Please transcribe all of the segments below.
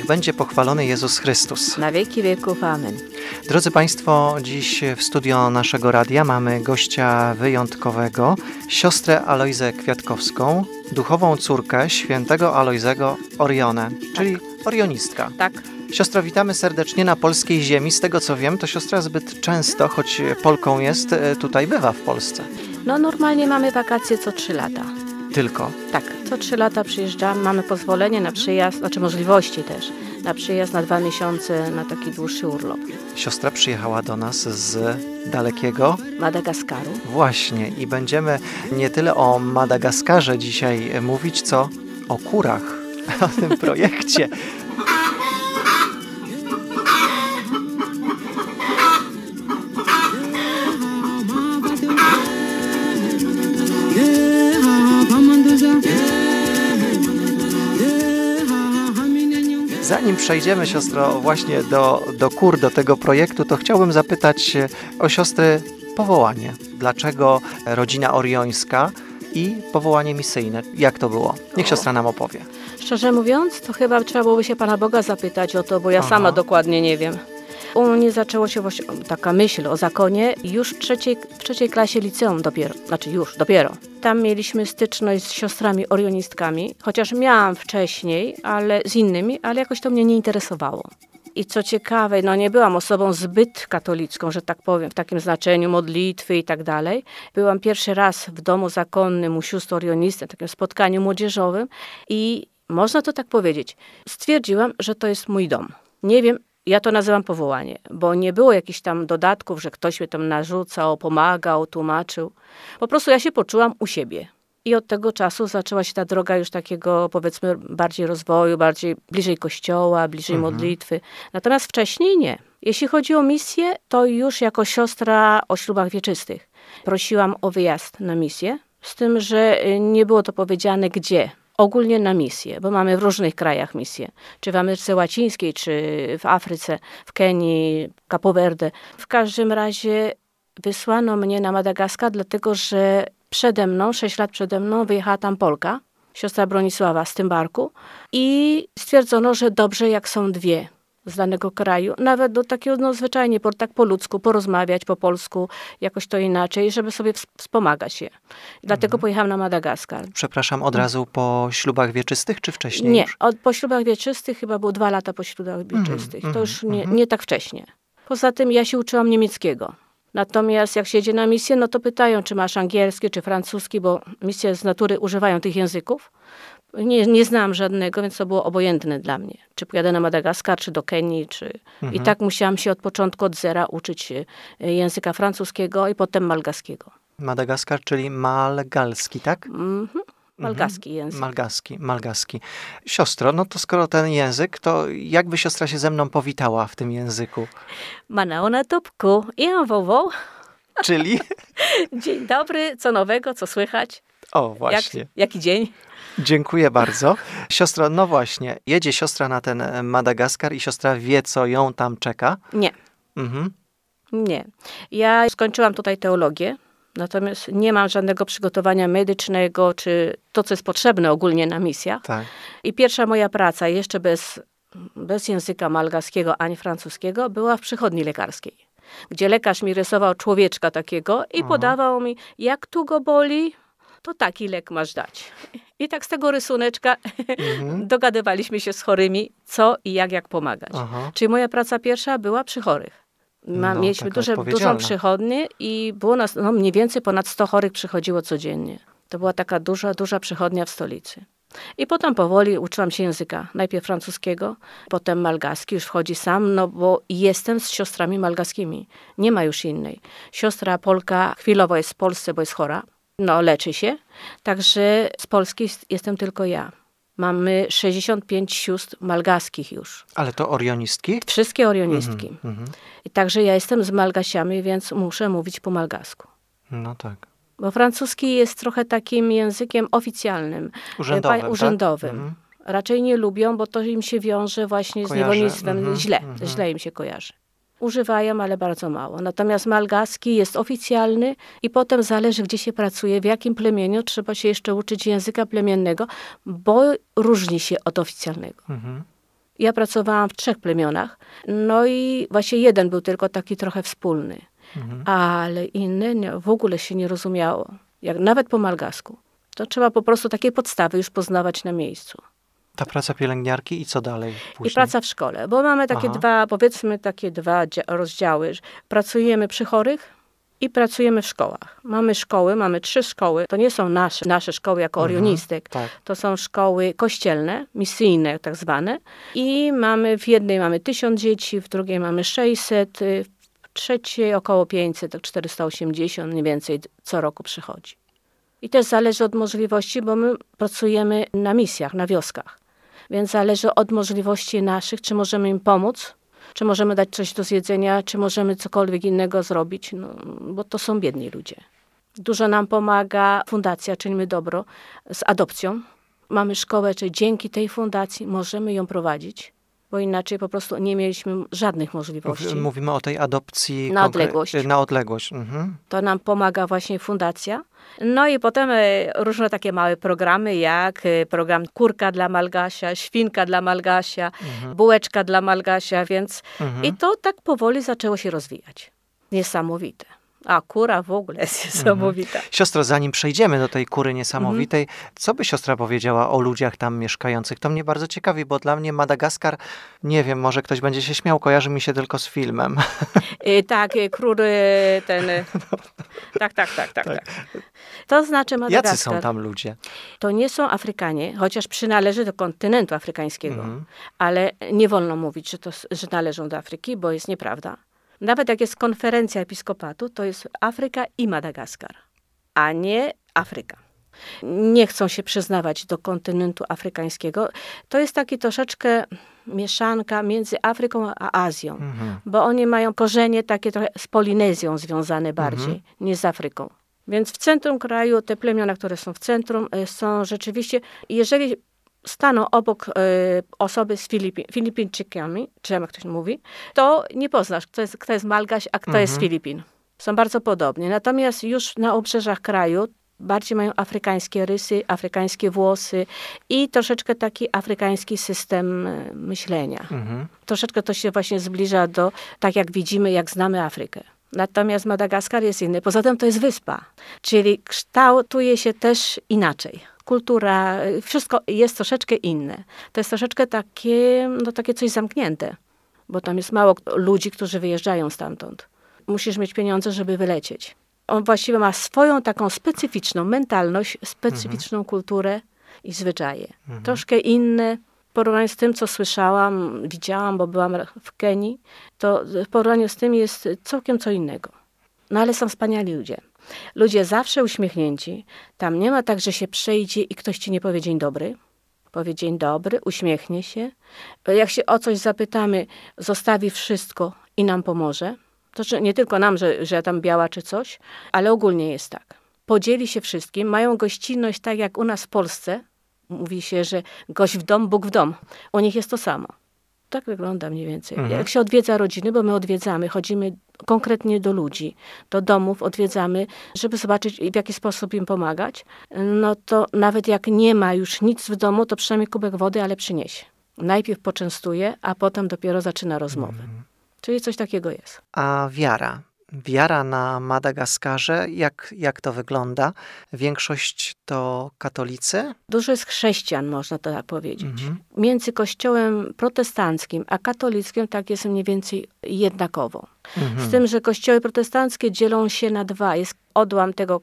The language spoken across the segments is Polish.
Niech będzie pochwalony Jezus Chrystus. Na wieki wieków. Amen. Drodzy Państwo, dziś w studio naszego radia mamy gościa wyjątkowego, siostrę Alojzę Kwiatkowską, duchową córkę świętego Alojzego Orionę, czyli orionistka. Tak. Siostro, witamy serdecznie na polskiej ziemi. Z tego co wiem, to siostra zbyt często, choć Polką jest, tutaj bywa w Polsce. No normalnie mamy wakacje co 3 lata. Tylko? Tak, co 3 lata przyjeżdżamy, mamy pozwolenie na przyjazd, znaczy możliwości też, na przyjazd na 2 miesiące na taki dłuższy urlop. Siostra przyjechała do nas z dalekiego Madagaskaru. Właśnie i będziemy nie tyle o Madagaskarze dzisiaj mówić, co o kurach, o tym projekcie. Zanim przejdziemy, siostro, właśnie do kur, do tego projektu, to chciałbym zapytać o siostry powołanie. Dlaczego rodzina oriońska i powołanie misyjne? Jak to było? Niech siostra nam opowie. Szczerze mówiąc, to chyba trzeba byłoby się Pana Boga zapytać o to, bo ja sama dokładnie nie wiem. U mnie zaczęło się właśnie taka myśl o zakonie już w trzeciej klasie liceum dopiero. Tam mieliśmy styczność z siostrami orionistkami, chociaż miałam wcześniej, ale z innymi, ale jakoś to mnie nie interesowało. I co ciekawe, no nie byłam osobą zbyt katolicką, że tak powiem, w takim znaczeniu modlitwy i tak dalej. Byłam pierwszy raz w domu zakonnym u sióstr orionistek, w takim spotkaniu młodzieżowym i można to tak powiedzieć. Stwierdziłam, że to jest mój dom. Nie wiem, ja to nazywam powołanie, bo nie było jakichś tam dodatków, że ktoś mnie tam narzucał, pomagał, tłumaczył. Po prostu ja się poczułam u siebie. I od tego czasu zaczęła się ta droga już takiego, powiedzmy, bardziej rozwoju, bliżej kościoła, bliżej modlitwy. Natomiast wcześniej nie. Jeśli chodzi o misję, to już jako siostra o ślubach wieczystych prosiłam o wyjazd na misję, z tym, że nie było to powiedziane gdzie. Ogólnie na misję, bo mamy w różnych krajach misje. Czy w Ameryce Łacińskiej, czy w Afryce, w Kenii, Capo Verde. W każdym razie wysłano mnie na Madagaskar, dlatego że 6 lat przede mną wyjechała tam Polka, siostra Bronisława z tym barku i stwierdzono, że dobrze jak są 2 z danego kraju, nawet do takiego zwyczajnie, tak po ludzku, porozmawiać po polsku, jakoś to inaczej, żeby sobie wspomagać się. Dlatego pojechałam na Madagaskar. Przepraszam, od razu po ślubach wieczystych, czy wcześniej Nie, już? po ślubach wieczystych chyba było 2 lata po ślubach wieczystych. To już nie tak wcześnie. Poza tym ja się uczyłam niemieckiego. Natomiast jak się jedzie na misję, no to pytają, czy masz angielski, czy francuski, bo misje z natury używają tych języków. Nie znałam żadnego, więc to było obojętne dla mnie. Czy pojadę na Madagaskar, czy do Kenii, I tak musiałam się od początku, od zera uczyć języka francuskiego i potem malgaskiego. Madagaskar, czyli malgalski, tak? Malgaski język. Malgaski. Siostro, no to skoro ten język, to jakby siostra się ze mną powitała w tym języku? Manaona topku, ja wowo. Czyli? Dzień dobry, co nowego, co słychać? O, właśnie. Jaki dzień? Dziękuję bardzo. Siostro, no właśnie, jedzie siostra na ten Madagaskar i siostra wie, co ją tam czeka? Nie. Nie. Ja skończyłam tutaj teologię, natomiast nie mam żadnego przygotowania medycznego, czy to, co jest potrzebne ogólnie na misjach. Tak. I pierwsza moja praca, jeszcze bez języka malgaskiego ani francuskiego, była w przychodni lekarskiej, gdzie lekarz mi rysował człowieczka takiego i podawał mi, jak tu go boli, to taki lek masz dać. I tak z tego rysuneczka dogadywaliśmy się z chorymi, co i jak pomagać. Czyli moja praca pierwsza była przy chorych. Mieliśmy dużą przychodnię i było nas mniej więcej ponad 100 chorych przychodziło codziennie. To była taka duża przychodnia w stolicy. I potem powoli uczyłam się języka. Najpierw francuskiego, potem malgaski. Już wchodzi sam, no bo jestem z siostrami malgaskimi. Nie ma już innej. Siostra Polka chwilowo jest w Polsce, bo jest chora. No, leczy się. Także z Polski jestem tylko ja. Mamy 65 sióstr malgaskich już. Ale to orionistki? Wszystkie orionistki. I także ja jestem z Malgasiami, więc muszę mówić po malgasku. No tak. Bo francuski jest trochę takim językiem oficjalnym. Urzędowym. Raczej nie lubią, bo to im się wiąże właśnie z niewolnictwem. Źle im się kojarzy. Używają, ale bardzo mało. Natomiast malgaski jest oficjalny i potem zależy, gdzie się pracuje, w jakim plemieniu. Trzeba się jeszcze uczyć języka plemiennego, bo różni się od oficjalnego. Ja pracowałam w 3 plemionach, no i właśnie jeden był tylko taki trochę wspólny, ale inne w ogóle się nie rozumiało, jak nawet po malgasku. To trzeba po prostu takie podstawy już poznawać na miejscu. Ta praca pielęgniarki i co dalej później? I praca w szkole, bo mamy takie dwa rozdziały. Pracujemy przy chorych i pracujemy w szkołach. Mamy szkoły, mamy 3 szkoły. To nie są nasze szkoły jako orionistek. Tak. To są szkoły kościelne, misyjne tak zwane. I w jednej mamy 1000 dzieci, w drugiej mamy 600, w trzeciej około 500, tak 480 mniej więcej co roku przychodzi. I też zależy od możliwości, bo my pracujemy na misjach, na wioskach. Więc zależy od możliwości naszych, czy możemy im pomóc, czy możemy dać coś do zjedzenia, czy możemy cokolwiek innego zrobić, no, bo to są biedni ludzie. Dużo nam pomaga fundacja Czyńmy Dobro z adopcją. Mamy szkołę, czy dzięki tej fundacji możemy ją prowadzić, bo inaczej po prostu nie mieliśmy żadnych możliwości. Mówimy o tej adopcji na odległość. Na odległość. Mhm. To nam pomaga właśnie fundacja. No i potem różne takie małe programy, jak program Kurka dla Malgasia, Świnka dla Malgasia, Bułeczka dla Malgasia, więc i to tak powoli zaczęło się rozwijać. Niesamowite. A kura w ogóle jest niesamowita. Siostro, zanim przejdziemy do tej kury niesamowitej, co by siostra powiedziała o ludziach tam mieszkających? To mnie bardzo ciekawi, bo dla mnie Madagaskar, nie wiem, może ktoś będzie się śmiał, kojarzy mi się tylko z filmem. Tak, król ten... Tak. To znaczy Madagaskar. Jacy są tam ludzie? To nie są Afrykanie, chociaż przynależy do kontynentu afrykańskiego, ale nie wolno mówić, że należą do Afryki, bo jest nieprawda. Nawet jak jest konferencja episkopatu, to jest Afryka i Madagaskar, a nie Afryka. Nie chcą się przyznawać do kontynentu afrykańskiego. To jest taki troszeczkę mieszanka między Afryką a Azją, bo oni mają korzenie takie trochę z Polinezją związane bardziej niż z Afryką. Więc w centrum kraju, te plemiona, które są w centrum, są rzeczywiście, jeżeli staną obok osoby z Filipińczykami, czy jak ktoś mówi, to nie poznasz, kto jest Malgaś, a kto jest z Filipin. Są bardzo podobni. Natomiast już na obrzeżach kraju bardziej mają afrykańskie rysy, afrykańskie włosy i troszeczkę taki afrykański system myślenia. Troszeczkę to się właśnie zbliża do, tak jak widzimy, jak znamy Afrykę. Natomiast Madagaskar jest inny. Poza tym to jest wyspa, czyli kształtuje się też inaczej. Kultura, wszystko jest troszeczkę inne. To jest troszeczkę takie coś zamknięte, bo tam jest mało ludzi, którzy wyjeżdżają stamtąd. Musisz mieć pieniądze, żeby wylecieć. On właściwie ma swoją taką specyficzną mentalność, specyficzną kulturę i zwyczaje. Troszkę inne. W porównaniu z tym, co słyszałam, widziałam, bo byłam w Kenii, to w porównaniu z tym jest całkiem co innego. No ale są wspaniali ludzie. Ludzie zawsze uśmiechnięci. Tam nie ma tak, że się przejdzie i ktoś ci nie powie dzień dobry. Powie dzień dobry, uśmiechnie się. Jak się o coś zapytamy, zostawi wszystko i nam pomoże. To nie tylko nam, że tam biała czy coś, ale ogólnie jest tak. Podzieli się wszystkim, mają gościnność tak jak u nas w Polsce. Mówi się, że gość w dom, Bóg w dom. U nich jest to samo. Tak wygląda mniej więcej. Jak się odwiedza rodziny, bo my odwiedzamy, chodzimy konkretnie do ludzi, do domów odwiedzamy, żeby zobaczyć, w jaki sposób im pomagać, no to nawet jak nie ma już nic w domu, to przynajmniej kubek wody, ale przyniesie. Najpierw poczęstuje, a potem dopiero zaczyna rozmowę. Czyli coś takiego jest. A wiara? Wiara na Madagaskarze, jak to wygląda? Większość to katolicy? Dużo jest chrześcijan, można to tak powiedzieć. Między kościołem protestanckim a katolickim tak jest mniej więcej jednakowo. Z tym, że kościoły protestanckie dzielą się na 2. Jest odłam tego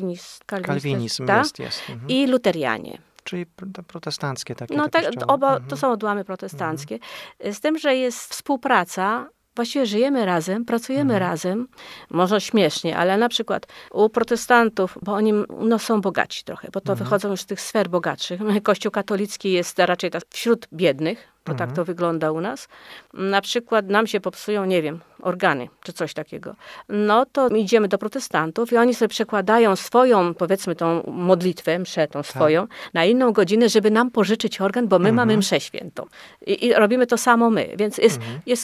kalwinizm jest. I luterianie. Czyli protestanckie takie. No tak, to są odłamy protestanckie. Z tym, że jest współpraca. Właściwie żyjemy razem, pracujemy razem, może śmiesznie, ale na przykład u protestantów, bo oni są bogaci trochę, bo to wychodzą już z tych sfer bogatszych. Kościół katolicki jest raczej wśród biednych, to tak to wygląda u nas. Na przykład nam się popsują, nie wiem, organy czy coś takiego. No to idziemy do protestantów i oni sobie przekładają swoją, powiedzmy tą modlitwę, mszę tą swoją, na inną godzinę, żeby nam pożyczyć organ, bo my mamy mszę świętą. I robimy to samo my, więc jest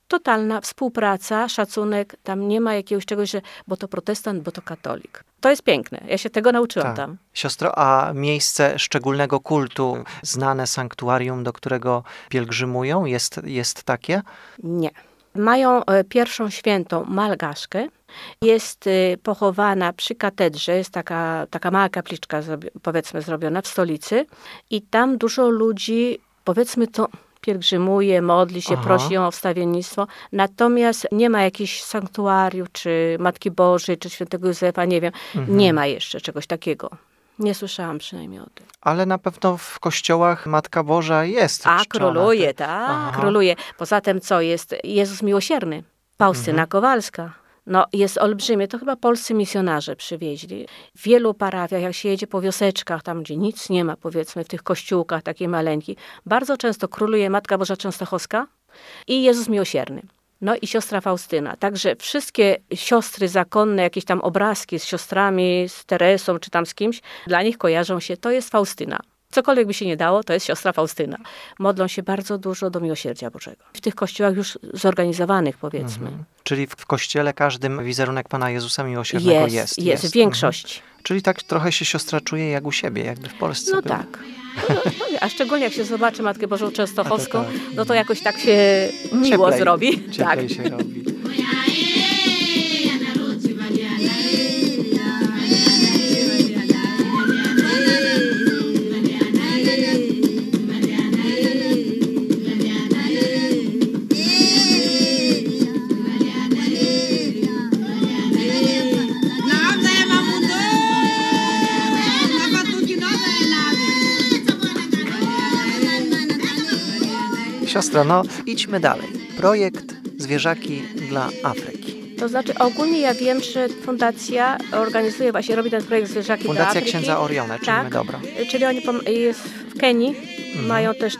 totalna współpraca, szacunek, tam nie ma jakiegoś czegoś, że bo to protestant, bo to katolik. To jest piękne. Ja się tego nauczyłam tam. Siostro, a miejsce szczególnego kultu, znane sanktuarium, do którego pielgrzymują, jest takie? Nie. Mają pierwszą świętą Malgaszkę. Jest pochowana przy katedrze, jest taka mała kapliczka, powiedzmy, zrobiona w stolicy i tam dużo ludzi, powiedzmy to, pielgrzymuje, modli się, prosi ją o wstawiennictwo. Natomiast nie ma jakichś sanktuariów, czy Matki Bożej, czy Świętego Józefa, nie wiem. Nie ma jeszcze czegoś takiego. Nie słyszałam przynajmniej o tym. Ale na pewno w kościołach Matka Boża jest czczona. Króluje, tak, króluje. Poza tym co jest? Jezus Miłosierny, Faustyna Kowalska. No jest olbrzymie, to chyba polscy misjonarze przywieźli. W wielu parafiach, jak się jedzie po wioseczkach, tam gdzie nic nie ma, powiedzmy, w tych kościółkach, takie maleńki, bardzo często króluje Matka Boża Częstochowska i Jezus Miłosierny. No i siostra Faustyna. Także wszystkie siostry zakonne, jakieś tam obrazki z siostrami, z Teresą czy tam z kimś, dla nich kojarzą się, to jest Faustyna. Cokolwiek by się nie dało, to jest siostra Faustyna. Modlą się bardzo dużo do Miłosierdzia Bożego. W tych kościołach już zorganizowanych, powiedzmy. Czyli w kościele każdym wizerunek Pana Jezusa Miłosiernego jest. W większości. Czyli tak trochę się siostra czuje jak u siebie, jakby w Polsce No było. tak. A szczególnie jak się zobaczy Matkę Bożą Częstochowską, no to jakoś tak się miło zrobi. Cieplej się robi. Siostro, no idźmy dalej. Projekt Zwierzaki dla Afryki. To znaczy ogólnie ja wiem, że fundacja organizuje, właśnie robi ten projekt Zwierzaki dla Fundacja Afryki. Księdza Orione, czynimy dobro. Czyli oni jest w Kenii, mają też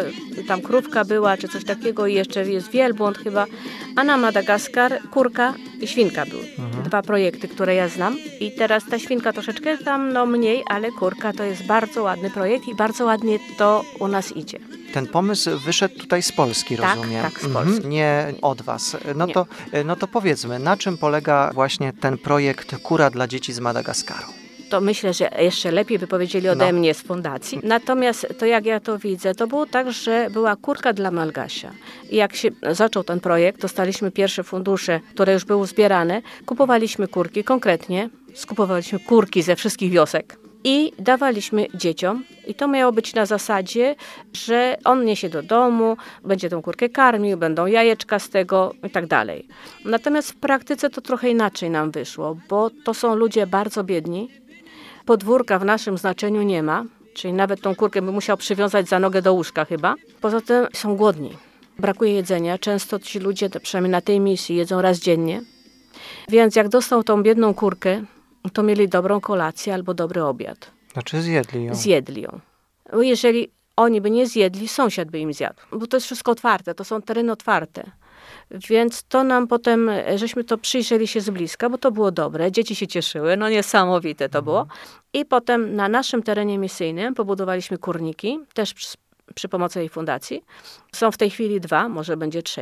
tam krówka była, czy coś takiego i jeszcze jest wielbłąd chyba, a na Madagaskar kurka i świnka były. 2 projekty, które ja znam i teraz ta świnka troszeczkę tam mniej, ale kurka to jest bardzo ładny projekt i bardzo ładnie to u nas idzie. Ten pomysł wyszedł tutaj z Polski, rozumiem. Tak, z Polski. Nie od was. Nie. No to powiedzmy, na czym polega właśnie ten projekt Kura dla dzieci z Madagaskaru? To myślę, że jeszcze lepiej wypowiedzieli ode mnie z fundacji. Natomiast to jak ja to widzę, to było tak, że była kurka dla Malgasia. I jak się zaczął ten projekt, dostaliśmy pierwsze fundusze, które już były zbierane, kupowaliśmy kurki, konkretnie skupowaliśmy kurki ze wszystkich wiosek. I dawaliśmy dzieciom. I to miało być na zasadzie, że on niesie do domu, będzie tą kurkę karmił, będą jajeczka z tego i tak dalej. Natomiast w praktyce to trochę inaczej nam wyszło, bo to są ludzie bardzo biedni. Podwórka w naszym znaczeniu nie ma, czyli nawet tą kurkę by musiał przywiązać za nogę do łóżka chyba. Poza tym są głodni. Brakuje jedzenia. Często ci ludzie, przynajmniej na tej misji, jedzą raz dziennie. Więc jak dostał tą biedną kurkę, to mieli dobrą kolację albo dobry obiad. Znaczy zjedli ją. Zjedli ją. Bo jeżeli oni by nie zjedli, sąsiad by im zjadł. Bo to jest wszystko otwarte, to są tereny otwarte. Więc to nam potem, żeśmy to przyjrzeli się z bliska, bo to było dobre. Dzieci się cieszyły, no niesamowite to było. I potem na naszym terenie misyjnym pobudowaliśmy kurniki, też przy pomocy jej fundacji. Są w tej chwili 2, może będzie 3.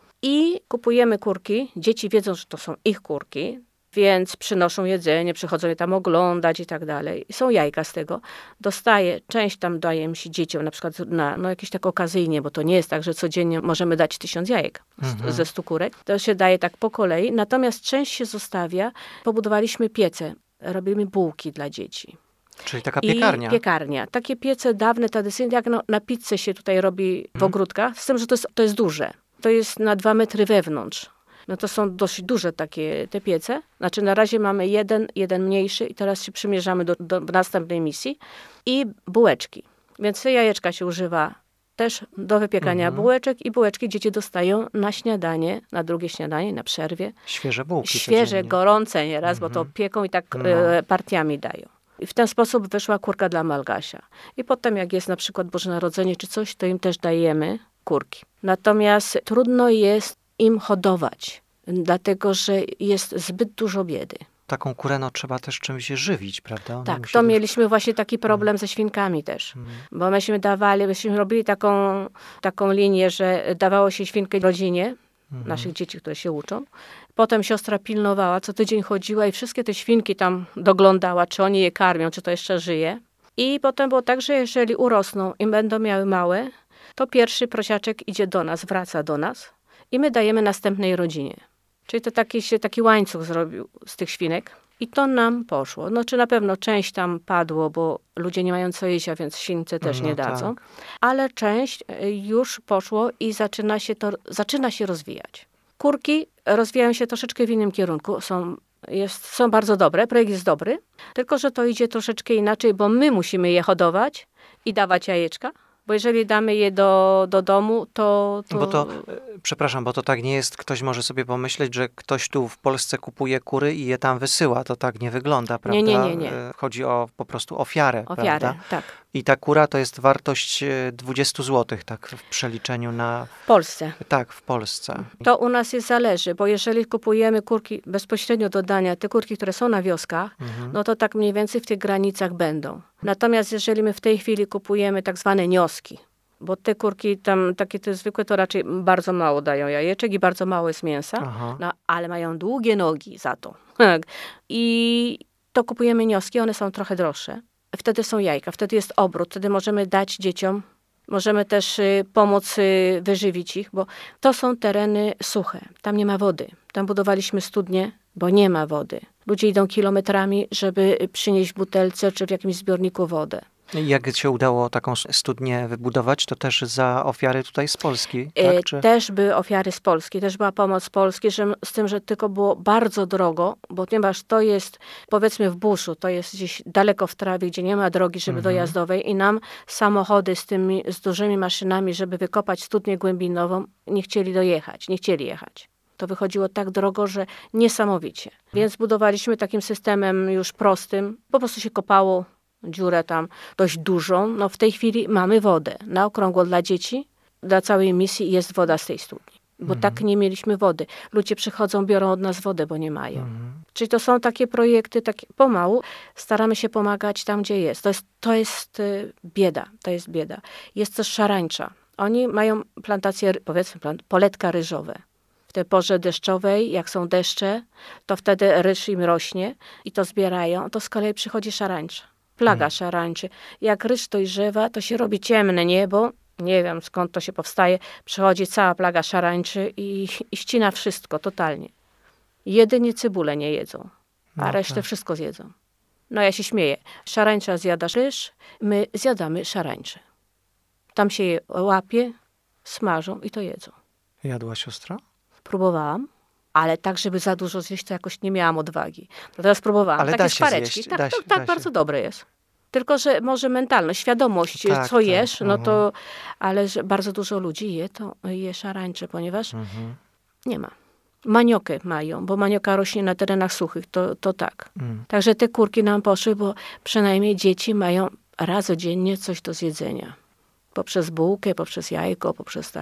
I kupujemy kurki. Dzieci wiedzą, że to są ich kurki. Więc przynoszą jedzenie, przychodzą je tam oglądać i tak dalej. I są jajka z tego. Część tam daje się dzieciom, na przykład na jakieś tak okazyjnie, bo to nie jest tak, że codziennie możemy dać 1000 jajek ze 100 kurek. To się daje tak po kolei. Natomiast część się zostawia. Pobudowaliśmy piece. Robimy bułki dla dzieci. Czyli taka piekarnia. I piekarnia. Takie piece dawne, tradycyjne, jak na pizzę się tutaj robi w ogródkach. Z tym, że to jest duże. To jest na 2 metry wewnątrz. No to są dość duże te piece. Znaczy na razie mamy jeden mniejszy i teraz się przymierzamy do następnej misji. I bułeczki. Więc te jajeczka się używa też do wypiekania bułeczek i bułeczki dzieci dostają na śniadanie, na drugie śniadanie, na przerwie. Świeże bułki. Świeże, codziennie. gorące nieraz, bo to pieką i tak partiami dają. I w ten sposób wyszła kurka dla Malgasia. I potem jak jest na przykład Boże Narodzenie czy coś, to im też dajemy kurki. Natomiast trudno jest im hodować, dlatego że jest zbyt dużo biedy. Taką kurę trzeba też czymś żywić, prawda? Ona Tak, to mieliśmy właśnie taki problem ze świnkami też. Bo myśmy robili taką linię, że dawało się świnkę rodzinie, naszych dzieci, które się uczą. Potem siostra pilnowała, co tydzień chodziła i wszystkie te świnki tam doglądała, czy oni je karmią, czy to jeszcze żyje. I potem było tak, że jeżeli urosną i będą miały małe, to pierwszy prosiaczek idzie do nas, wraca do nas i my dajemy następnej rodzinie. Czyli to taki łańcuch zrobił z tych świnek. I to nam poszło. No czy na pewno część tam padło, bo ludzie nie mają co jeść, a więc śwince też nie dadzą. Tak. Ale część już poszło i zaczyna się rozwijać. Kurki rozwijają się troszeczkę w innym kierunku. Są bardzo dobre, projekt jest dobry, tylko że to idzie troszeczkę inaczej, bo my musimy je hodować i dawać jajeczka. Bo jeżeli damy je do domu, to... Przepraszam, bo to tak nie jest, ktoś może sobie pomyśleć, że ktoś tu w Polsce kupuje kury i je tam wysyła. To tak nie wygląda, prawda? Nie. Chodzi o po prostu ofiarę, prawda? Tak. I ta kura to jest wartość 20 zł, tak w przeliczeniu na... W Polsce. Tak, w Polsce. To u nas zależy, bo jeżeli kupujemy kurki bezpośrednio do dania, te kurki, które są na wioskach, no to tak mniej więcej w tych granicach będą. Natomiast jeżeli my w tej chwili kupujemy tak zwane nioski, bo te kurki tam takie te zwykłe to raczej bardzo mało dają jajeczek i bardzo mało jest mięsa, no, ale mają długie nogi za to. I to kupujemy nioski, one są trochę droższe. Wtedy są jajka, wtedy jest obrót, wtedy możemy dać dzieciom, możemy też pomóc wyżywić ich, bo to są tereny suche, tam nie ma wody. Tam budowaliśmy studnie, bo nie ma wody. Ludzie idą kilometrami, żeby przynieść w butelce czy w jakimś zbiorniku wodę. Jak się udało taką studnię wybudować? To też za ofiary tutaj z Polski, tak? Czy... Też były ofiary z Polski, też była pomoc z Polski, z tym, że tylko było bardzo drogo, bo ponieważ to jest, powiedzmy w buszu, to jest gdzieś daleko w trawie, gdzie nie ma drogi, żeby dojazdowej i nam samochody z dużymi maszynami, żeby wykopać studnię głębinową, nie chcieli jechać. To wychodziło tak drogo, że niesamowicie. Więc budowaliśmy takim systemem już prostym, po prostu się kopało dziurę tam dość dużą. No w tej chwili mamy wodę na okrągło dla dzieci. Dla całej misji jest woda z tej studni. Bo tak nie mieliśmy wody. Ludzie przychodzą, biorą od nas wodę, bo nie mają. Czyli to są takie projekty, pomału staramy się pomagać tam, gdzie jest. To jest bieda. Jest też szarańcza. Oni mają plantacje, powiedzmy, poletka ryżowe. W tej porze deszczowej, jak są deszcze, to wtedy ryż im rośnie i to zbierają. To z kolei przychodzi szarańcza. Plaga szarańczy. Jak ryż dojrzewa, to się robi ciemne niebo. Nie wiem, skąd to się powstaje. Przychodzi cała plaga szarańczy i ścina wszystko totalnie. Jedynie cebulę nie jedzą, a resztę wszystko zjedzą. No ja się śmieję. Szarańcza zjada ryż, my zjadamy szarańcze. Tam się je łapie, smażą i to jedzą. Jadła siostra? Próbowałam. Ale tak, żeby za dużo zjeść, to jakoś nie miałam odwagi. Teraz spróbowałam. Ale takie da się szpareczki. zjeść. Tak, bardzo dobre jest. Tylko, że może mentalność, świadomość, co jesz, no to... Ale że bardzo dużo ludzi je szarańcze, ponieważ nie ma. Maniokę mają, bo manioka rośnie na terenach suchych, to tak. Także te kurki nam poszły, bo przynajmniej dzieci mają raz dziennie coś do zjedzenia. Poprzez bułkę, poprzez jajko,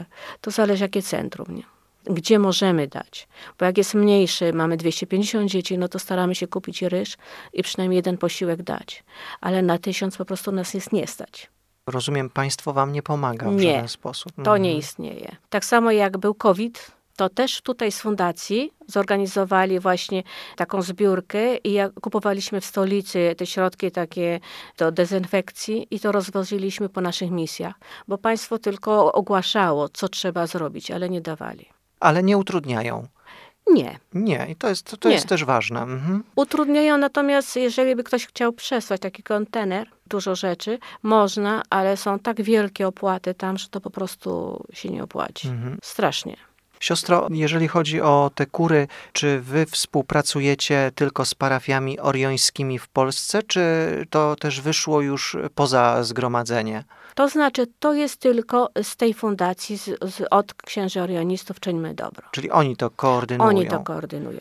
to zależy jakie centrum, nie? Gdzie możemy dać. Bo jak jest mniejszy, mamy 250 dzieci, no to staramy się kupić ryż i przynajmniej jeden posiłek dać. Ale na 1000 po prostu nas jest nie stać. Rozumiem, państwo wam nie pomaga w żaden sposób. To nie istnieje. Tak samo jak był COVID, to też tutaj z fundacji zorganizowali właśnie taką zbiórkę i kupowaliśmy w stolicy te środki takie do dezynfekcji i to rozwoziliśmy po naszych misjach. Bo państwo tylko ogłaszało, co trzeba zrobić, ale nie dawali. Ale nie utrudniają. Nie. Nie, i to jest też ważne. Utrudniają, natomiast jeżeli by ktoś chciał przesłać taki kontener, dużo rzeczy, można, ale są tak wielkie opłaty tam, że to po prostu się nie opłaci. Strasznie. Siostro, jeżeli chodzi o te kury, czy wy współpracujecie tylko z parafiami oriońskimi w Polsce, czy to też wyszło już poza zgromadzenie? To znaczy, to jest tylko z tej fundacji, od księży orionistów Czyńmy Dobro. Czyli oni to koordynują? Oni to koordynują.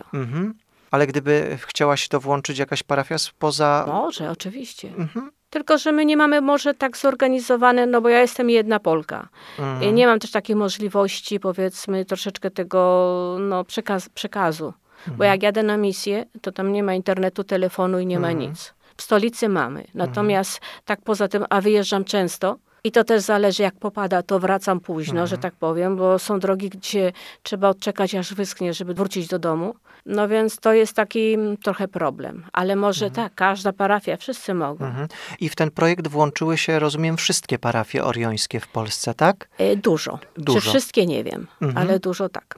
Ale gdyby chciała się to włączyć jakaś parafia spoza... Może, oczywiście. Tylko, że my nie mamy może tak zorganizowane, no bo ja jestem jedna Polka. I nie mam też takiej możliwości, powiedzmy, troszeczkę tego przekazu. Bo jak jadę na misję, to tam nie ma internetu, telefonu i nie ma nic. W stolicy mamy. Natomiast tak poza tym, a wyjeżdżam często, I to też zależy, jak popada, to wracam późno, że tak powiem, bo są drogi, gdzie trzeba odczekać, aż wyschnie, żeby wrócić do domu. No więc to jest taki trochę problem. Ale może tak, każda parafia, wszyscy mogą. I w ten projekt włączyły się, rozumiem, wszystkie parafie oriońskie w Polsce, tak? Dużo. Czy wszystkie, nie wiem, ale dużo tak.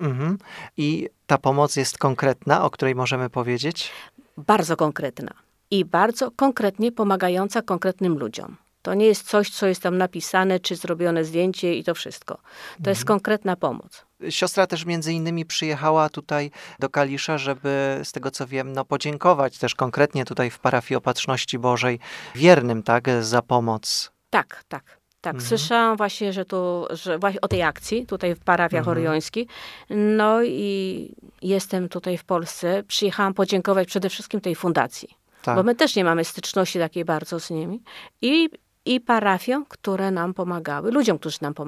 I ta pomoc jest konkretna, o której możemy powiedzieć? Bardzo konkretna. I bardzo konkretnie pomagająca konkretnym ludziom. To nie jest coś, co jest tam napisane, czy zrobione zdjęcie i to wszystko. To jest konkretna pomoc. Siostra też między innymi przyjechała tutaj do Kalisza, żeby, z tego co wiem, podziękować też konkretnie tutaj w parafii Opatrzności Bożej wiernym, tak, za pomoc. Tak. Słyszałam właśnie, że właśnie o tej akcji tutaj w parafiach oriońskich. No i jestem tutaj w Polsce. Przyjechałam podziękować przede wszystkim tej fundacji. Tak. Bo my też nie mamy styczności takiej bardzo z nimi. I parafiom, które nam pomagały, ludziom, którzy nam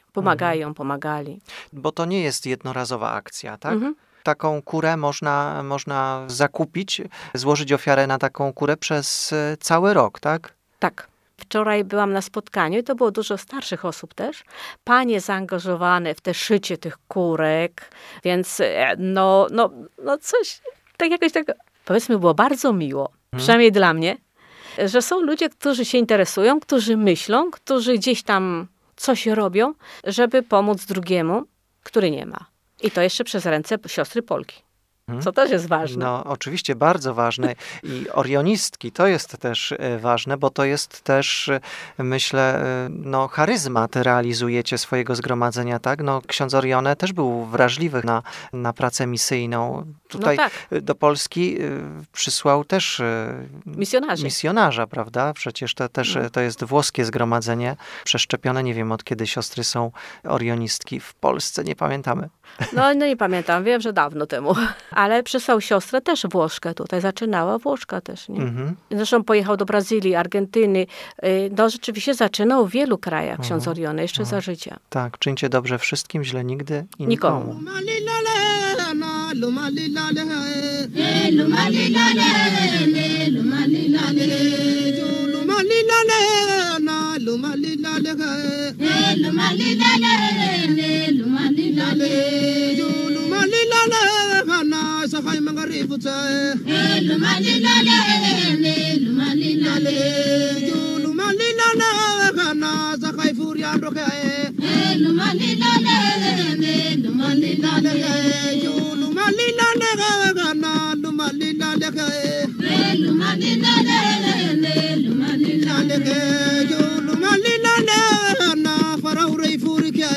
pomagali. Bo to nie jest jednorazowa akcja, tak? Taką kurę można zakupić, złożyć ofiarę na taką kurę przez cały rok, tak? Tak. Wczoraj byłam na spotkaniu i to było dużo starszych osób też. Panie zaangażowane w te szycie tych kurek, więc no coś, tak jakoś tak, powiedzmy, było bardzo miło, przynajmniej dla mnie, że są ludzie, którzy się interesują, którzy myślą, którzy gdzieś tam coś robią, żeby pomóc drugiemu, który nie ma. I to jeszcze przez ręce siostry Polki. Co też jest ważne. No oczywiście bardzo ważne i orionistki to jest też ważne, bo to jest też, myślę, charyzmat realizujecie swojego zgromadzenia, tak? No ksiądz Orione też był wrażliwy na pracę misyjną. Tutaj do Polski przysłał też misjonarza, prawda? Przecież to też to jest włoskie zgromadzenie przeszczepione. Nie wiem, od kiedy siostry są orionistki w Polsce, nie pamiętamy. No nie pamiętam, wiem, że dawno temu. Ale przysłał siostrę też Włoszkę tutaj, zaczynała Włoszka też, nie? Zresztą pojechał do Brazylii, Argentyny. No rzeczywiście zaczynał w wielu krajach ksiądz Orione, jeszcze za życia. Tak, czyńcie dobrze wszystkim, źle nigdy i nikomu. Safai mangari pucha lumalila kana sakai furia roke lumalila faraure furika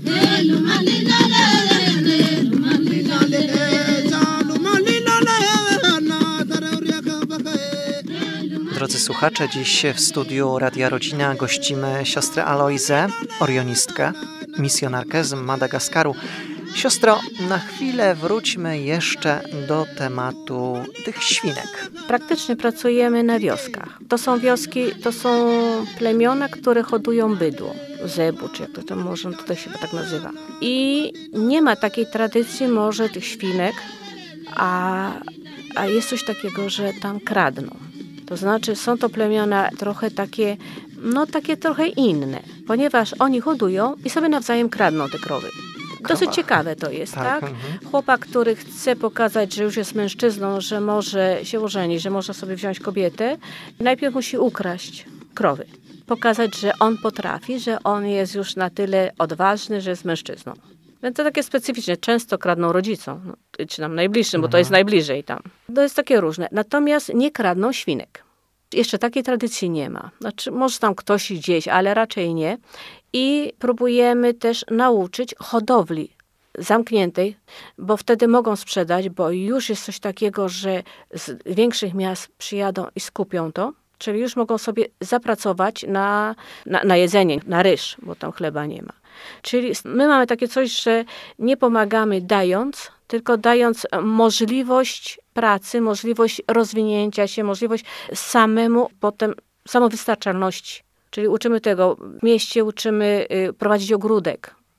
Drodzy słuchacze, dziś w studiu Radia Rodzina gościmy siostrę Alojzę, orionistkę, misjonarkę z Madagaskaru. Siostro, na chwilę wróćmy jeszcze do tematu tych świnek. Praktycznie pracujemy na wioskach. To są wioski, to są plemiona, które hodują bydło. Zebu, czy jak to może tutaj się tak nazywa. I nie ma takiej tradycji może tych świnek, a jest coś takiego, że tam kradną. To znaczy są to plemiona trochę takie trochę inne, ponieważ oni hodują i sobie nawzajem kradną te krowy. Dosyć ciekawe to jest, tak? Chłopak, który chce pokazać, że już jest mężczyzną, że może się ożenić, że może sobie wziąć kobietę, najpierw musi ukraść krowy. Pokazać, że on potrafi, że on jest już na tyle odważny, że jest mężczyzną. Więc to takie specyficzne. Często kradną rodzicom, czy nam najbliższym, bo to jest najbliżej tam. To jest takie różne. Natomiast nie kradną świnek. Jeszcze takiej tradycji nie ma. Znaczy, może tam ktoś gdzieś, ale raczej nie. I próbujemy też nauczyć hodowli zamkniętej, bo wtedy mogą sprzedać, bo już jest coś takiego, że z większych miast przyjadą i skupią to. Czyli już mogą sobie zapracować na jedzenie, na ryż, bo tam chleba nie ma. Czyli my mamy takie coś, że nie pomagamy dając, tylko dając możliwość pracy, możliwość rozwinięcia się, możliwość potem samowystarczalności. Czyli uczymy tego w mieście, uczymy prowadzić ogródek.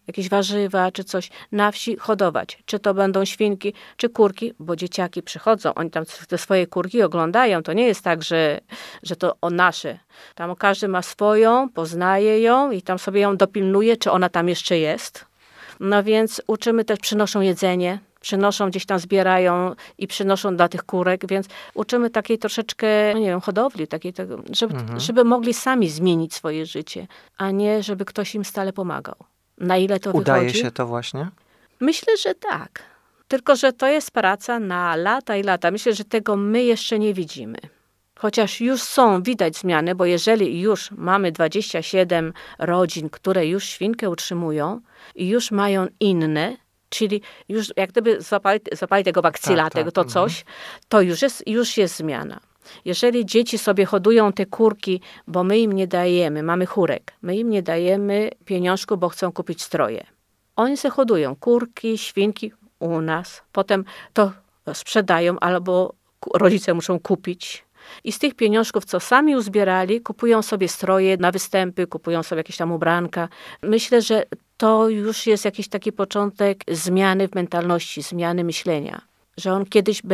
jakieś warzywa czy coś na wsi hodować. Czy to będą świnki, czy kurki, bo dzieciaki przychodzą, oni tam te swoje kurki oglądają. To nie jest tak, że to o nasze. Tam każdy ma swoją, poznaje ją i tam sobie ją dopilnuje, czy ona tam jeszcze jest. No więc uczymy też, przynoszą jedzenie, przynoszą, gdzieś tam zbierają i przynoszą dla tych kurek, więc uczymy takiej troszeczkę, no nie wiem, hodowli, takiej, żeby mogli sami zmienić swoje życie, a nie żeby ktoś im stale pomagał. Na ile to Udaje wychodzi? się to właśnie? Myślę, że tak. Tylko że to jest praca na lata i lata. Myślę, że tego my jeszcze nie widzimy. Chociaż już widać zmiany, bo jeżeli już mamy 27 rodzin, które już świnkę utrzymują i już mają inne, czyli już jak gdyby złapali tego bakcyla, to coś, to już jest zmiana. Jeżeli dzieci sobie hodują te kurki, bo my im nie dajemy, mamy chórek, my im nie dajemy pieniążku, bo chcą kupić stroje. Oni se hodują kurki, świnki u nas, potem to sprzedają albo rodzice muszą kupić. I z tych pieniążków, co sami uzbierali, kupują sobie stroje na występy, kupują sobie jakieś tam ubranka. Myślę, że to już jest jakiś taki początek zmiany w mentalności, zmiany myślenia. Że on kiedyś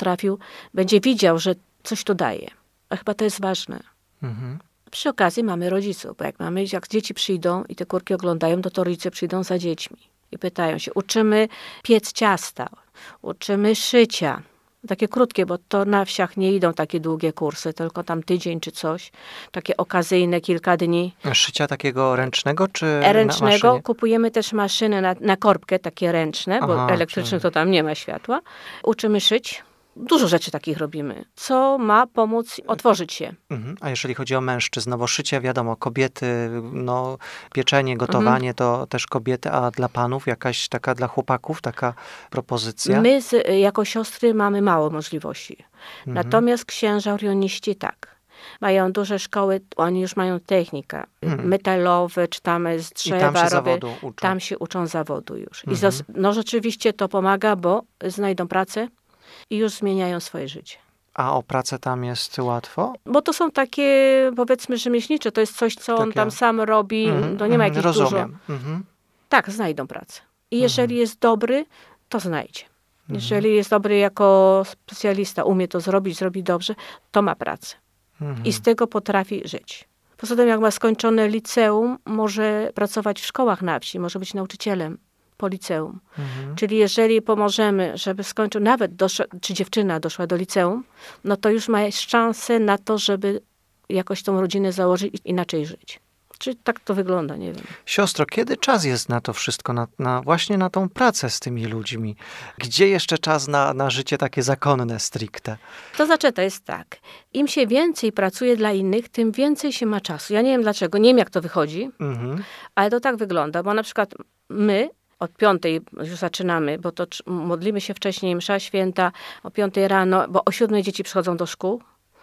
będzie widział, że coś to daje. A chyba to jest ważne. Mhm. Przy okazji mamy rodziców, bo jak dzieci przyjdą i te kurki oglądają, to rodzice przyjdą za dziećmi i pytają się, uczymy piec ciasta, uczymy szycia. Takie krótkie, bo to na wsiach nie idą takie długie kursy, tylko tam tydzień czy coś. Takie okazyjne, kilka dni. Szycia takiego ręcznego czy ręcznego? na Kupujemy też maszyny na korbkę, takie ręczne, bo elektrycznych to tam nie ma światła. Uczymy szyć. Dużo rzeczy takich robimy, co ma pomóc otworzyć się. A jeżeli chodzi o mężczyzn, no bo szycie, wiadomo, kobiety, no pieczenie, gotowanie to też kobiety, a dla panów jakaś taka, dla chłopaków taka propozycja? My jako siostry mamy mało możliwości. Natomiast księża orioniści tak. Mają duże szkoły, oni już mają technikę metalowe, czy tam z drzewa. I tam się zawodu uczą. Tam się uczą zawodu już. I no rzeczywiście to pomaga, bo znajdą pracę i już zmieniają swoje życie. A o pracę tam jest łatwo? Bo to są takie, powiedzmy, rzemieślnicze. To jest coś, co on tam sam robi. To nie ma jakichś dużo. Tak, znajdą pracę. I jeżeli jest dobry, to znajdzie. Jeżeli jest dobry jako specjalista, umie to zrobi dobrze, to ma pracę. I z tego potrafi żyć. Poza tym, jak ma skończone liceum, może pracować w szkołach na wsi, może być nauczycielem po liceum. Czyli jeżeli pomożemy, żeby skończył, nawet czy dziewczyna doszła do liceum, no to już ma szansę na to, żeby jakoś tą rodzinę założyć i inaczej żyć. Czyli tak to wygląda, nie wiem. Siostro, kiedy czas jest na to wszystko, właśnie na tą pracę z tymi ludźmi? Gdzie jeszcze czas na życie takie zakonne, stricte? To znaczy, to jest tak. Im się więcej pracuje dla innych, tym więcej się ma czasu. Ja nie wiem dlaczego, nie wiem jak to wychodzi, ale to tak wygląda, bo na przykład my od 5 już zaczynamy, bo to modlimy się wcześniej, msza święta o 5 rano, bo o 7 dzieci przychodzą do szkół.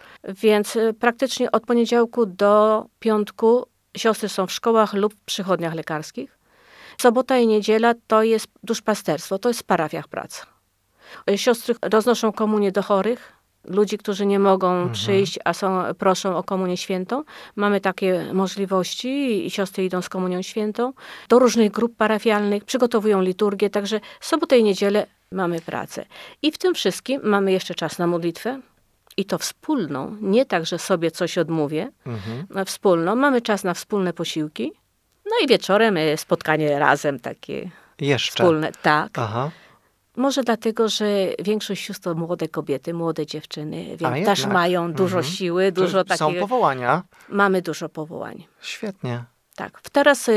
Więc praktycznie od poniedziałku do piątku siostry są w szkołach lub w przychodniach lekarskich. Sobota i niedziela to jest duszpasterstwo, to jest w parafiach praca. Siostry roznoszą komunię do chorych, ludzi, którzy nie mogą przyjść, a proszą o komunię świętą. Mamy takie możliwości i siostry idą z komunią świętą. Do różnych grup parafialnych przygotowują liturgię, także sobotę i niedzielę mamy pracę. I w tym wszystkim mamy jeszcze czas na modlitwę. I to wspólną, nie tak, że sobie coś odmówię, wspólną. Mamy czas na wspólne posiłki. No i wieczorem spotkanie razem takie jeszcze wspólne. Tak. Aha. Może dlatego, że większość sióstr to młode kobiety, młode dziewczyny, więc też mają dużo siły, dużo takiego. Są powołania? Mamy dużo powołań. Świetnie. Tak. Teraz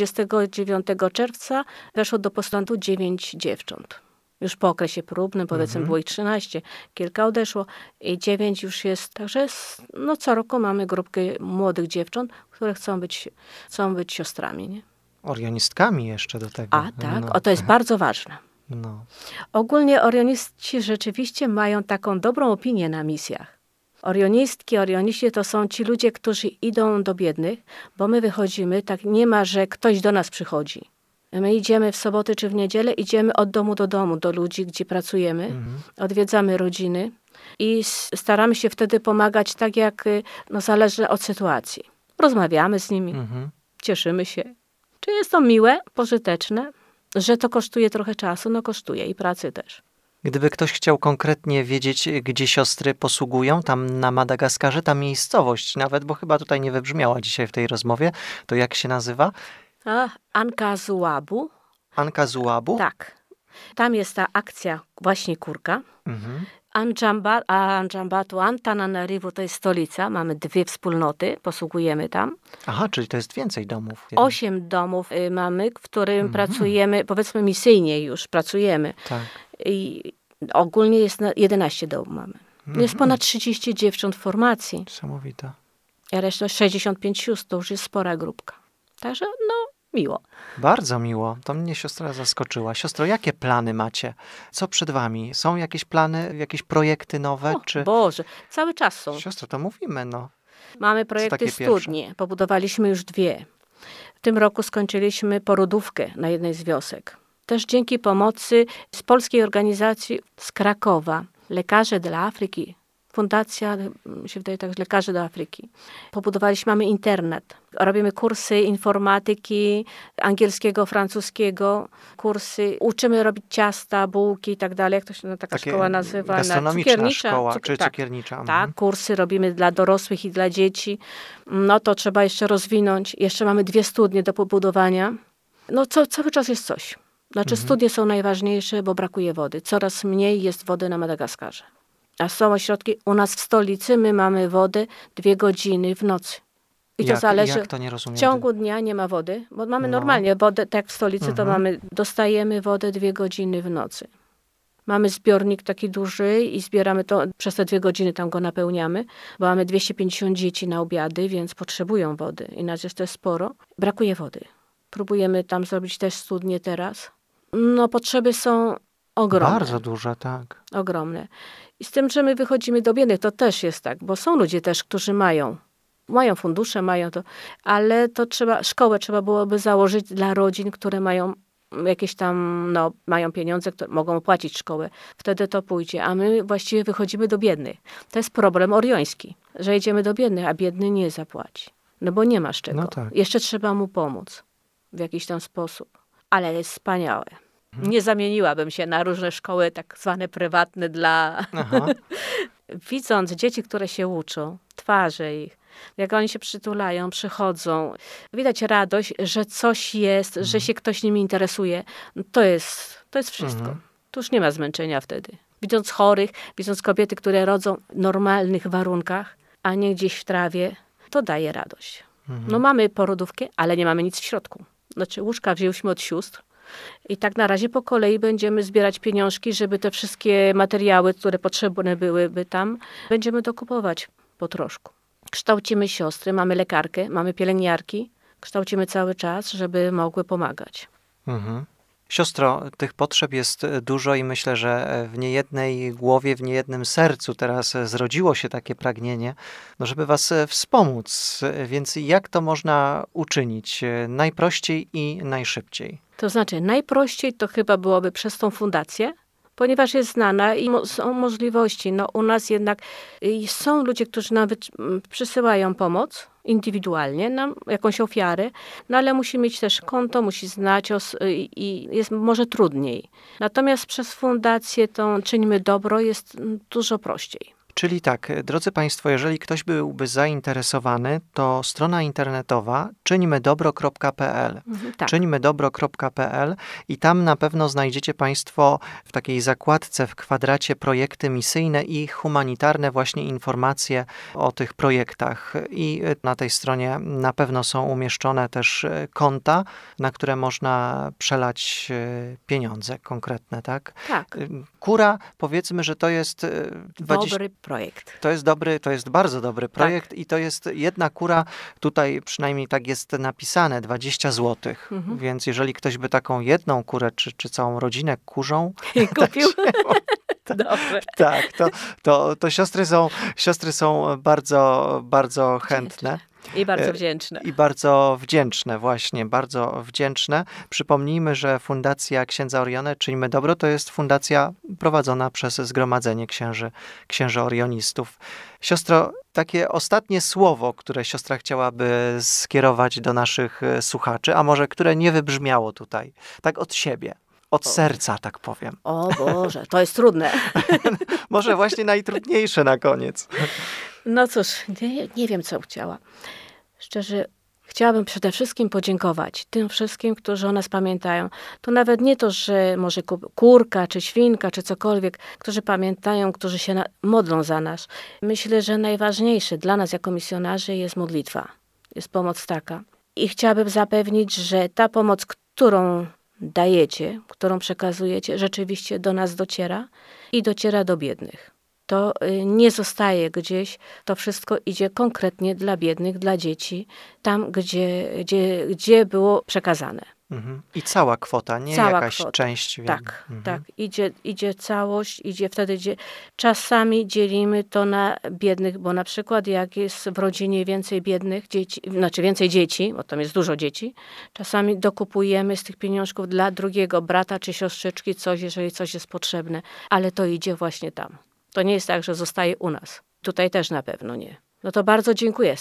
29 czerwca weszło do postulantu 9 dziewcząt. Już po okresie próbnym, powiedzmy, było ich 13, kilka odeszło i 9 już jest. Także co roku mamy grupkę młodych dziewcząt, które chcą być siostrami. Nie? Orionistkami jeszcze do tego. A tak, to jest bardzo ważne. No. Ogólnie orioniści rzeczywiście mają taką dobrą opinię na misjach. Orioniści to są ci ludzie, którzy idą do biednych, bo my wychodzimy, tak nie ma, że ktoś do nas przychodzi. My idziemy w soboty czy w niedzielę, idziemy od domu do domu, do ludzi, gdzie pracujemy, odwiedzamy rodziny i staramy się wtedy pomagać tak, jak zależy od sytuacji. Rozmawiamy z nimi, cieszymy się. Czy jest to miłe, pożyteczne, że to kosztuje trochę czasu? No kosztuje i pracy też. Gdyby ktoś chciał konkretnie wiedzieć, gdzie siostry posługują, tam na Madagaskarze, ta miejscowość nawet, bo chyba tutaj nie wybrzmiała dzisiaj w tej rozmowie, to jak się nazywa? Ankazuabu. Ankazuabu? Tak. Tam jest ta akcja właśnie kurka. Mhm. Anjambatu, Antananarivo to jest stolica. Mamy 2 wspólnoty, posługujemy tam. Aha, czyli to jest więcej domów. 8 domów mamy, w którym pracujemy, powiedzmy misyjnie już pracujemy. Tak. I ogólnie jest 11 domów mamy. Jest ponad 30 dziewcząt w formacji. Niesamowite. A reszta 65 sióstr, to już jest spora grupka. Także miło. Bardzo miło. To mnie siostra zaskoczyła. Siostro, jakie plany macie? Co przed wami? Są jakieś plany, jakieś projekty nowe? Czy... Boże, cały czas są. Siostro, to mówimy, no. Mamy projekty studnie. Pobudowaliśmy już 2. W tym roku skończyliśmy porodówkę na jednej z wiosek. Też dzięki pomocy z polskiej organizacji z Krakowa. Lekarze dla Afryki. Fundacja, się wydaje tak, Lekarze do Afryki. Pobudowaliśmy, mamy internet. Robimy kursy informatyki, angielskiego, francuskiego, kursy. Uczymy robić ciasta, bułki i tak dalej. Jak to się taka szkoła nazywa? Gastronomiczna szkoła, czy cukiernicza. Tak, kursy robimy dla dorosłych i dla dzieci. No to trzeba jeszcze rozwinąć. Jeszcze mamy 2 studnie do pobudowania. No cały czas jest coś. Znaczy studnie są najważniejsze, bo brakuje wody. Coraz mniej jest wody na Madagaskarze. A są ośrodki, u nas w stolicy my mamy wodę 2 godziny w nocy. I to zależy. Jak to nie rozumiem? W ciągu dnia nie ma wody, bo mamy normalnie wodę, tak jak w stolicy, to dostajemy wodę 2 godziny w nocy. Mamy zbiornik taki duży i zbieramy to, przez te 2 godziny tam go napełniamy, bo mamy 250 dzieci na obiady, więc potrzebują wody. I nas jest też sporo. Brakuje wody. Próbujemy tam zrobić też studnie teraz. No potrzeby są ogromne. Bardzo duże, tak. Ogromne. I z tym, że my wychodzimy do biednych, to też jest tak, bo są ludzie też, którzy mają fundusze, mają to, ale to szkołę trzeba byłoby założyć dla rodzin, które mają jakieś tam, mają pieniądze, które mogą opłacić szkołę. Wtedy to pójdzie, a my właściwie wychodzimy do biednych. To jest problem orioński, że idziemy do biednych, a biedny nie zapłaci. No bo nie masz czego. No tak. Jeszcze trzeba mu pomóc w jakiś tam sposób. Ale jest wspaniałe. Nie zamieniłabym się na różne szkoły tak zwane prywatne dla... Widząc dzieci, które się uczą, twarze ich, jak oni się przytulają, przychodzą, widać radość, że coś jest, że się ktoś nimi interesuje. To jest wszystko. Tu już nie ma zmęczenia wtedy. Widząc chorych, widząc kobiety, które rodzą w normalnych warunkach, a nie gdzieś w trawie, to daje radość. No mamy porodówkę, ale nie mamy nic w środku. Znaczy łóżka wzięłyśmy od sióstr. I tak na razie po kolei będziemy zbierać pieniążki, żeby te wszystkie materiały, które potrzebne byłyby tam, będziemy dokupować po troszku. Kształcimy siostry, mamy lekarkę, mamy pielęgniarki. Kształcimy cały czas, żeby mogły pomagać. Siostro, tych potrzeb jest dużo i myślę, że w niejednej głowie, w niejednym sercu teraz zrodziło się takie pragnienie, żeby was wspomóc. Więc jak to można uczynić najprościej i najszybciej? To znaczy, najprościej to chyba byłoby przez tą fundację, ponieważ jest znana i są możliwości. U nas jednak są ludzie, którzy nam przysyłają pomoc indywidualnie, nam jakąś ofiarę, ale musi mieć też konto, musi znać i jest może trudniej. Natomiast przez fundację tą Czyńmy Dobro jest dużo prościej. Czyli tak, drodzy Państwo, jeżeli ktoś byłby zainteresowany, to strona internetowa czyńmydobro.pl. Tak. Czyńmydobro.pl i tam na pewno znajdziecie Państwo w takiej zakładce w kwadracie projekty misyjne i humanitarne właśnie informacje o tych projektach. I na tej stronie na pewno są umieszczone też konta, na które można przelać pieniądze konkretne, tak? Tak. Kura, powiedzmy, że to jest 20... Dobry projekt. To jest bardzo dobry projekt tak. I to jest jedna kura, tutaj przynajmniej tak jest napisane, 20 zł. Więc jeżeli ktoś by taką jedną kurę, czy całą rodzinę kurzą kupił, tak, to siostry są bardzo, bardzo chętne. I bardzo wdzięczne. I bardzo wdzięczne, właśnie, bardzo wdzięczne. Przypomnijmy, że Fundacja Księdza Orione Czyńmy Dobro to jest fundacja prowadzona przez Zgromadzenie Księży Orionistów. Siostro, takie ostatnie słowo, które siostra chciałaby skierować do naszych słuchaczy, a może które nie wybrzmiało tutaj, tak od siebie. Od serca, tak powiem. O Boże, to jest trudne. Może właśnie najtrudniejsze na koniec. No cóż, nie wiem, co chciała. Szczerze, chciałabym przede wszystkim podziękować tym wszystkim, którzy o nas pamiętają. To nawet nie to, że może kurka, czy świnka, czy cokolwiek, którzy pamiętają, którzy się modlą za nas. Myślę, że najważniejsze dla nas jako misjonarzy jest modlitwa. Jest pomoc taka. I chciałabym zapewnić, że ta pomoc, którą dajecie, którą przekazujecie, rzeczywiście do nas dociera i dociera do biednych. To nie zostaje gdzieś, to wszystko idzie konkretnie dla biednych, dla dzieci, tam, gdzie było przekazane. Mhm. I cała kwota, nie cała jakaś kwota. część. Tak, tak. Idzie całość, czasami dzielimy to na biednych, bo na przykład jak jest w rodzinie więcej biednych dzieci, znaczy więcej dzieci, bo tam jest dużo dzieci, czasami dokupujemy z tych pieniążków dla drugiego brata czy siostrzyczki coś, jeżeli coś jest potrzebne, ale to idzie właśnie tam. To nie jest tak, że zostaje u nas. Tutaj też na pewno nie. No to bardzo dziękuję.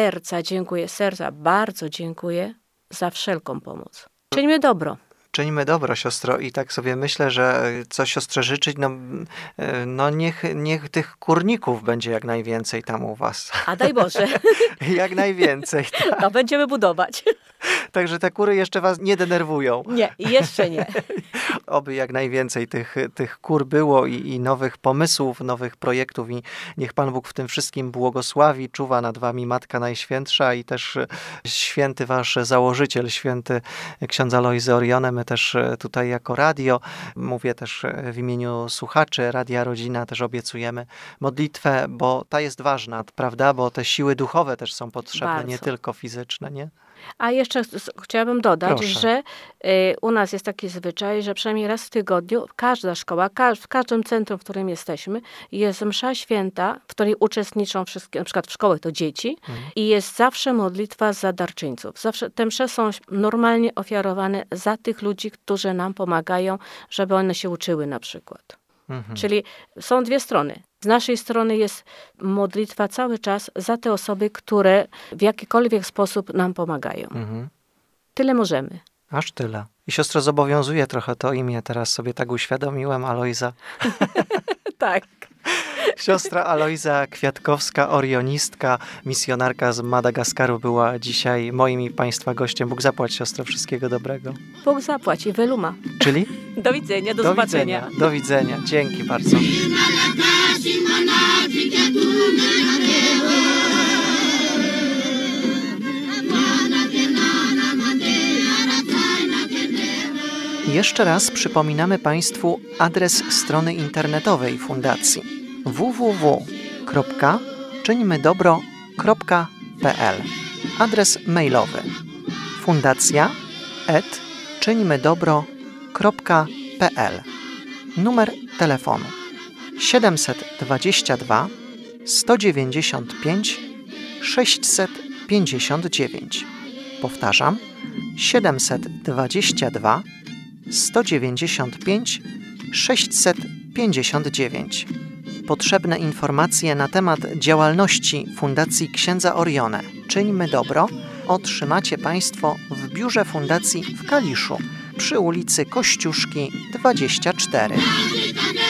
Bardzo dziękuję za wszelką pomoc. Czyńmy dobro. Czyńmy dobro, siostro, i tak sobie myślę, że co siostrze życzyć, no niech tych kurników będzie jak najwięcej tam u was. A daj Boże. Jak najwięcej. Tak. No będziemy budować. Także te kury jeszcze was nie denerwują. Nie, jeszcze nie. Oby jak najwięcej tych kur było i nowych pomysłów, nowych projektów i niech Pan Bóg w tym wszystkim błogosławi, czuwa nad wami Matka Najświętsza i też święty wasz założyciel, święty ksiądz Alojzy Orione. My też tutaj jako radio, mówię też w imieniu słuchaczy Radia Rodzina, też obiecujemy modlitwę, bo ta jest ważna, prawda? Bo te siły duchowe też są potrzebne, bardzo. Nie tylko fizyczne, nie? A jeszcze chciałabym dodać, Proszę. że u nas jest taki zwyczaj, że przynajmniej raz w tygodniu każda szkoła, w każdym centrum, w którym jesteśmy, jest msza święta, w której uczestniczą wszystkie, na przykład w szkołach to dzieci i jest zawsze modlitwa za darczyńców. Zawsze te msze są normalnie ofiarowane za tych ludzi, którzy nam pomagają, żeby one się uczyły na przykład. Czyli są dwie strony. Z naszej strony jest modlitwa cały czas za te osoby, które w jakikolwiek sposób nam pomagają. Tyle możemy. Aż tyle. I siostro, zobowiązuje trochę to imię, teraz sobie tak uświadomiłem, Alojza. Tak. Siostra Alojza Kwiatkowska, orionistka, misjonarka z Madagaskaru była dzisiaj moim i Państwa gościem. Bóg zapłać, siostro, wszystkiego dobrego. Bóg zapłać i weluma. Czyli? Do widzenia, do zobaczenia. Do widzenia. Dzięki bardzo. Jeszcze raz przypominamy Państwu adres strony internetowej Fundacji www.czyńmydobro.pl. Adres mailowy fundacja@czyńmydobro.pl. Numer telefonu 722 195 659. Powtarzam, 722 195 659. Potrzebne informacje na temat działalności Fundacji Księdza Orione Czyńmy Dobro otrzymacie Państwo w biurze Fundacji w Kaliszu przy ulicy Kościuszki 24.